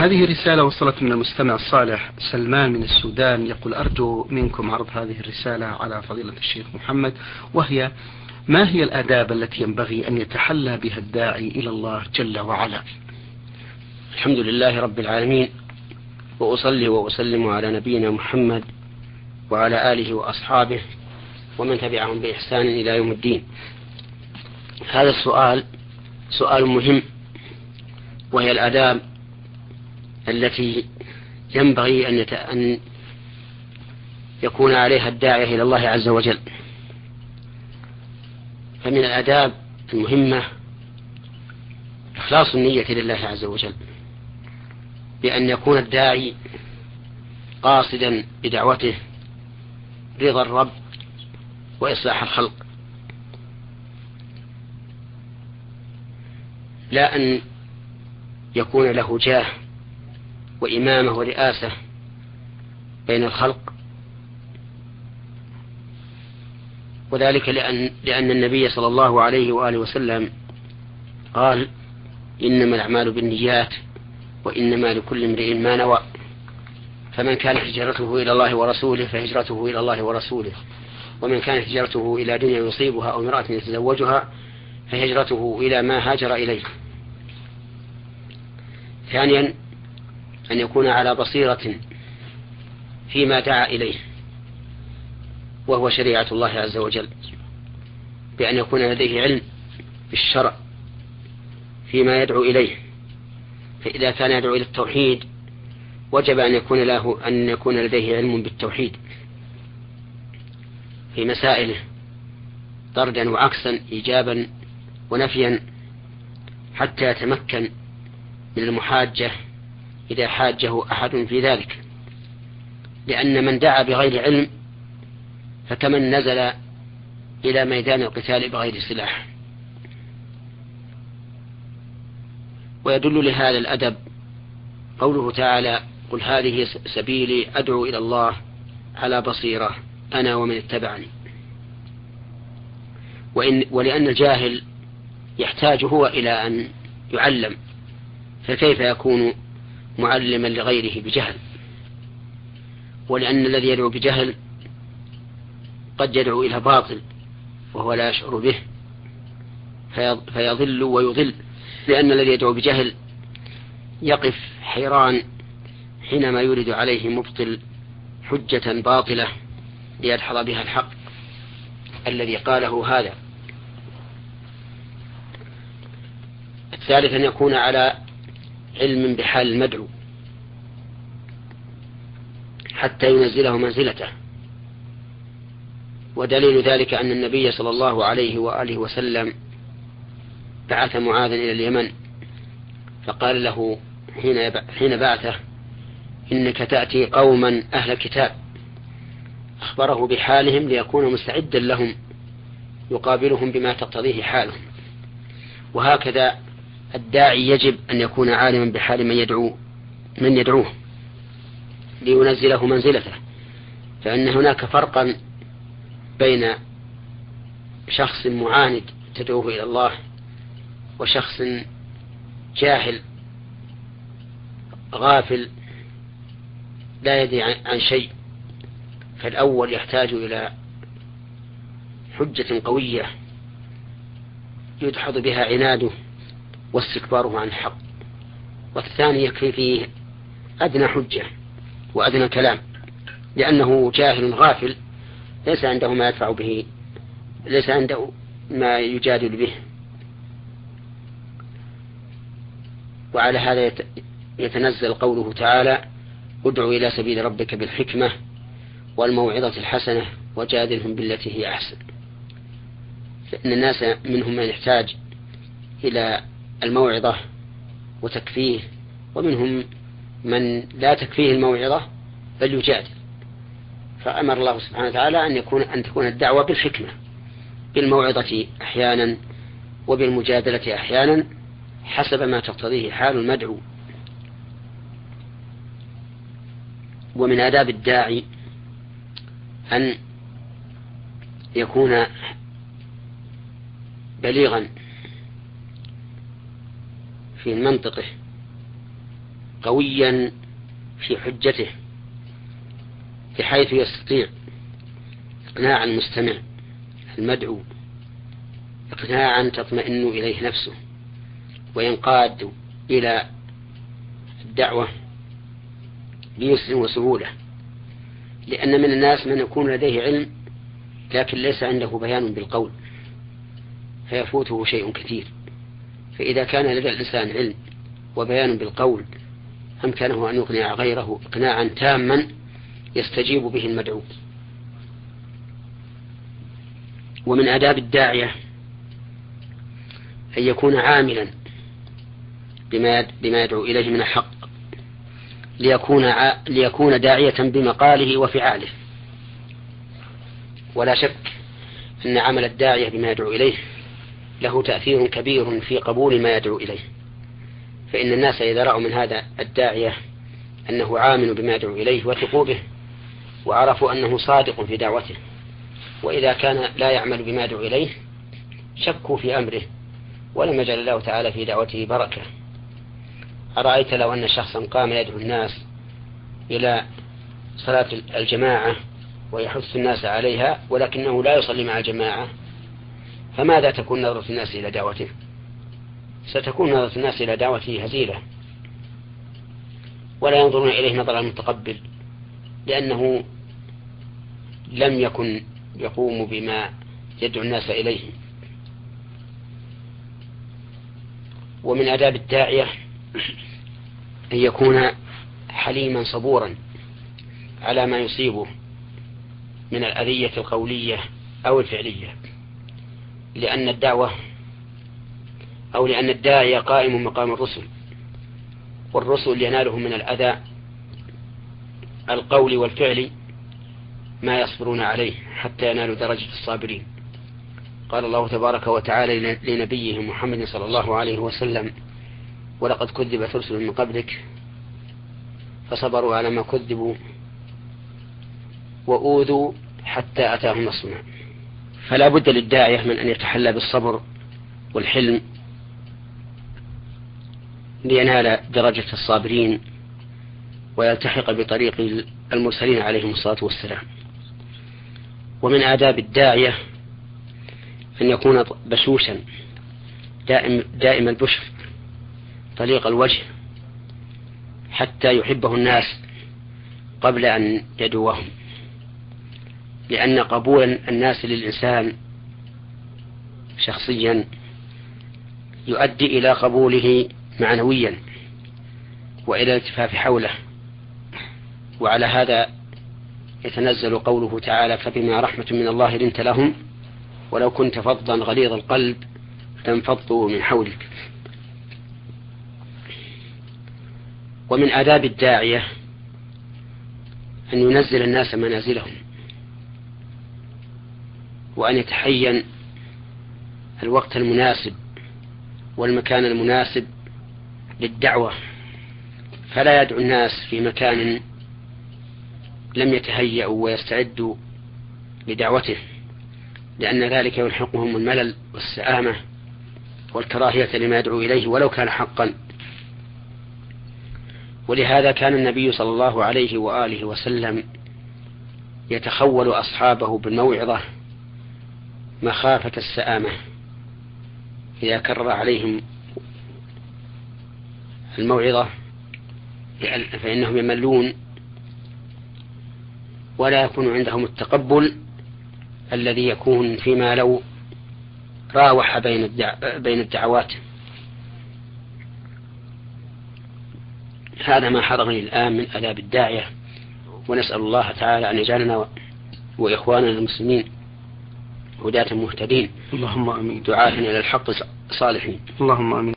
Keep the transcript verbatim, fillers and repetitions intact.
هذه رسالة وصلت من المستمع الصالح سلمان من السودان، يقول: أرجو منكم عرض هذه الرسالة على فضيلة الشيخ محمد، وهي: ما هي الآداب التي ينبغي أن يتحلى بها الداعي إلى الله جل وعلا؟ الحمد لله رب العالمين، وأصلي وأسلم على نبينا محمد وعلى آله وأصحابه ومن تبعهم بإحسان إلى يوم الدين. هذا السؤال سؤال مهم، وهي الآداب التي ينبغي أن, يت... أن يكون عليها الداعية إلى الله عز وجل. فمن الآداب المهمة إخلاص النية لله عز وجل، بأن يكون الداعي قاصدا بدعوته رضا الرب وإصلاح الخلق، لا أن يكون له جاه وإمامة ورئاسة بين الخلق، وذلك لأن, لأن النبي صلى الله عليه وآله وسلم قال: إنما الأعمال بالنيات وإنما لكل امرئ ما نوى، فمن كانت هجرته إلى الله ورسوله فهجرته إلى الله ورسوله، ومن كانت هجرته إلى دنيا يصيبها أو امرأة يتزوجها فهجرته إلى ما هاجر إليه. ثانيا، أن يكون على بصيرة فيما دعا إليه، وهو شريعة الله عز وجل، بأن يكون لديه علم بالشرع فيما يدعو إليه. فإذا كان يدعو إلى التوحيد وجب أن يكون له أن يكون لديه علم بالتوحيد في مسائله، طردا وعكسا، إيجابا ونفيا، حتى يتمكن من المحاجة إذا حاجه أحد في ذلك. لأن من دعا بغير علم فكمن نزل إلى ميدان القتال بغير سلاح. ويدل لهذا الأدب قوله تعالى: قل هذه سبيلي أدعو إلى الله على بصيرة أنا ومن اتبعني. وإن ولأن الجاهل يحتاج هو إلى أن يعلم، فكيف يكون معلما لغيره بجهل؟ ولأن الذي يدعو بجهل قد يدعو إلى باطل وهو لا يشعر به فيضل ويضل، لأن الذي يدعو بجهل يقف حيران حينما يريد عليه مبطل حجة باطلة ليدحض بها الحق الذي قاله هذا. الثالث، أن يكون على علم بحال المدعو حتى ينزله منزلته. ودليل ذلك أن النبي صلى الله عليه وآله وسلم بعث معاذا إلى اليمن، فقال له حين بعثه: إنك تأتي قوما أهل كتاب. أخبره بحالهم ليكون مستعدا لهم يقابلهم بما تقتضيه حالهم. وهكذا الداعي يجب أن يكون عالما بحال من يدعو من يدعوه لينزله منزلته، فإن هناك فرقا بين شخص معاند تدعوه إلى الله وشخص جاهل غافل لا يدري عن شيء. فالأول يحتاج إلى حجة قوية يدحض بها عناده واستكباره عن الحق، والثاني يكفي فيه أدنى حجة وأدنى كلام، لأنه جاهل غافل ليس عنده ما يدفع به، ليس عنده ما يجادل به. وعلى هذا يتنزل قوله تعالى: ادع إلى سبيل ربك بالحكمة والموعظة الحسنة وجادلهم بالتي هي أحسن. فإن الناس منهم من يحتاج إلى الموعظة وتكفيه، ومنهم من لا تكفيه الموعظة بل يجادل. فأمر الله سبحانه وتعالى أن يكون أن تكون الدعوة بالحكمة، بالموعظة أحيانا وبالمجادلة أحيانا حسب ما تقتضيه حال المدعو. ومن آداب الداعي أن يكون بليغا في منطقه قويا في حجته بحيث يستطيع إقناع المستمع المدعو إقناعا تطمئن إليه نفسه وينقاد إلى الدعوة بيسر وسهولة. لأن من الناس من يكون لديه علم لكن ليس عنده بيان بالقول فيفوته شيء كثير، فإذا كان لدى الإنسان علم وبيان بالقول أمكنه أن يقنع غيره إقناعا تاما يستجيب به المدعو. ومن آداب الداعية أن يكون عاملا بما يدعو إليه من الحق ليكون, ع... ليكون داعية بمقاله وفعاله. ولا شك أن عمل الداعية بما يدعو إليه له تأثير كبير في قبول ما يدعو إليه، فإن الناس إذا رأوا من هذا الداعية أنه عامل بما يدعو إليه وثقوا به وعرفوا أنه صادق في دعوته، وإذا كان لا يعمل بما يدعو إليه شكوا في أمره ولم يجعل الله تعالى في دعوته بركة. أرأيت لو أن شخصا قام يدعو الناس إلى صلاة الجماعة ويحث الناس عليها ولكنه لا يصلي مع الجماعة، فماذا تكون نظرة الناس إلى دعوته؟ ستكون نظرة الناس إلى دعوته هزيلة ولا ينظرون إليه نظر المتقبل، لأنه لم يكن يقوم بما يدعو الناس إليه. ومن آداب الداعية أن يكون حليما صبورا على ما يصيبه من الأذية القولية أو الفعلية، لأن الدعوة أو لأن الداعية قائم مقام الرسل، والرسل ينالهم من الأذى القول والفعل ما يصبرون عليه حتى ينالوا درجة الصابرين. قال الله تبارك وتعالى لنبيه محمد صلى الله عليه وسلم: ولقد كذبت رسل من قبلك فصبروا على ما كذبوا وأوذوا حتى أتاهم نصرنا. فلا بد للداعية من أن يتحلى بالصبر والحلم لينال درجة الصابرين ويلتحق بطريق المرسلين عليهم الصلاة والسلام. ومن آداب الداعية أن يكون بشوشا دائم, دائم البشر طليق الوجه حتى يحبه الناس قبل أن يدعوهم، لأن قبول الناس للإنسان شخصيا يؤدي إلى قبوله معنويا وإلى الالتفاف حوله. وعلى هذا يتنزل قوله تعالى: فبما رحمة من الله لنت لهم ولو كنت فظا غليظ القلب لانفضوا من حولك. ومن آداب الداعية أن ينزل الناس منازلهم وأن يتحين الوقت المناسب والمكان المناسب للدعوة، فلا يدعو الناس في مكان لم يتهيأوا ويستعدوا لدعوته، لأن ذلك يلحقهم الملل والسآمة والكراهية لما يدعو إليه ولو كان حقا. ولهذا كان النبي صلى الله عليه وآله وسلم يتخول أصحابه بالموعظة مخافة السآمة إذا كرر عليهم الموعظة، فإنهم يملون ولا يكون عندهم التقبل الذي يكون فيما لو راوح بين الدع... بين الدعوات. هذا ما حضرني الآن من آداب الداعية، ونسأل الله تعالى أن يجعلنا وإخواننا المسلمين هداة مهتدين. اللهم آمين. دعاة إلى الحق صالحين. اللهم آمين.